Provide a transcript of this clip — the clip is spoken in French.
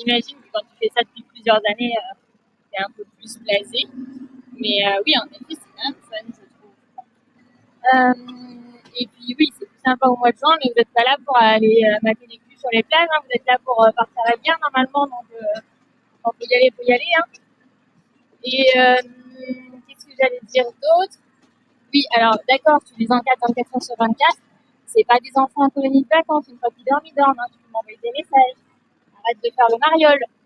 j'imagine que quand tu fais ça depuis plusieurs années, t'es un peu plus blasé. Mais oui, en effet, c'est quand même fun, je trouve. Et puis oui, c'est plus sympa au mois de juin, mais vous n'êtes pas là pour aller mater des culs sur les plages, hein. Vous êtes là pour partir à la bière normalement, donc quand faut y aller, faut y aller, hein. Et qu'est-ce que j'allais dire d'autre? Oui, alors d'accord, tu les encadres 24 heures sur 24. C'est pas des enfants en colonie de vacances. Une fois qu'ils dorment, ils dorment, hein. Tu peux m'envoyer des messages. Arrête de faire le mariole.